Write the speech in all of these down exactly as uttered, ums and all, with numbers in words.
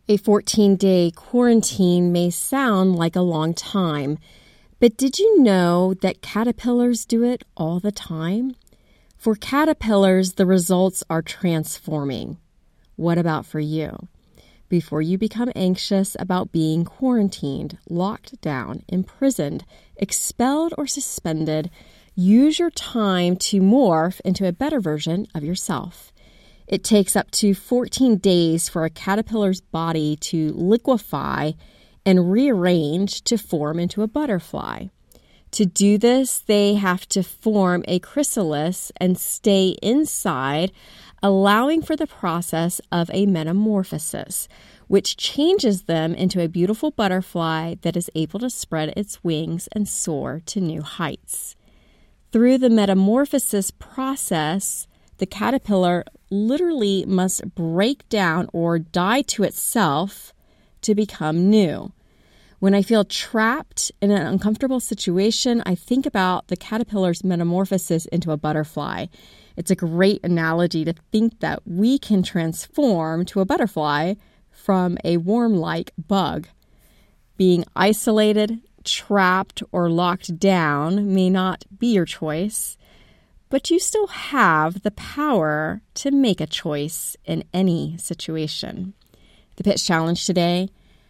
A fourteen-day quarantine may sound like a long time, but did you know that caterpillars do it all the time? For caterpillars, the results are transforming. What about for you? Before you become anxious about being quarantined, locked down, imprisoned, expelled, or suspended, use your time to morph into a better version of yourself. It takes up to fourteen days for a caterpillar's body to liquefy and rearrange to form into a butterfly. To do this, they have to form a chrysalis and stay inside, allowing for the process of a metamorphosis, which changes them into a beautiful butterfly that is able to spread its wings and soar to new heights. Through the metamorphosis process, the caterpillar literally must break down or die to itself to become new. When I feel trapped in an uncomfortable situation, I think about the caterpillar's metamorphosis into a butterfly. It's a great analogy to think that we can transform to a butterfly from a worm-like bug. Being isolated, trapped, or locked down may not be your choice, but you still have the power to make a choice in any situation. The pitch challenge today: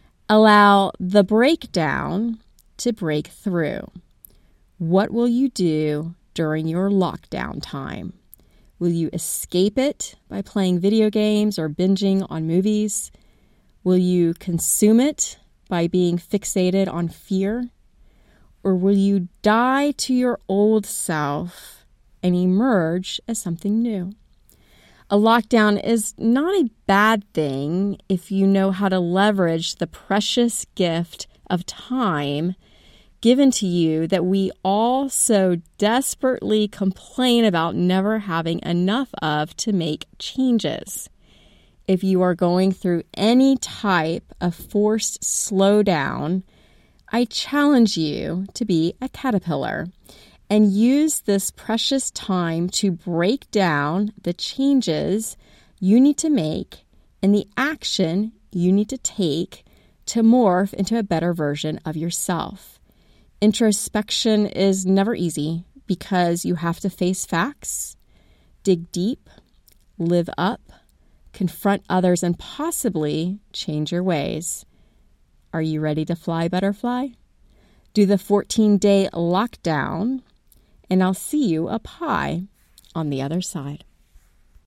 allow the breakdown to break through. What will you do during your lockdown time? Will you escape it by playing video games or binging on movies? Will you consume it by being fixated on fear? Or will you die to your old self and emerge as something new? A lockdown is not a bad thing if you know how to leverage the precious gift of time given to you that we all so desperately complain about never having enough of to make changes. If you are going through any type of forced slowdown, I challenge you to be a caterpillar and use this precious time to break down the changes you need to make and the action you need to take to morph into a better version of yourself. Introspection is never easy because you have to face facts, dig deep, live up, confront others, and possibly change your ways. Are you ready to fly, butterfly? Do the fourteen-day lockdown, and I'll see you up high on the other side.